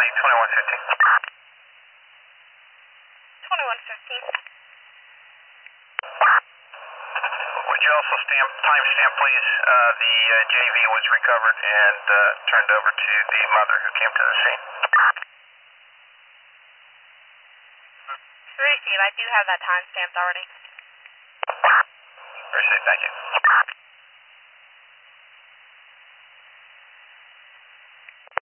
2115. 2115. Would you also timestamp, please? The JV was recovered and turned over to the mother who came to the scene. Received. I do have that time stamped already. Received, thank you.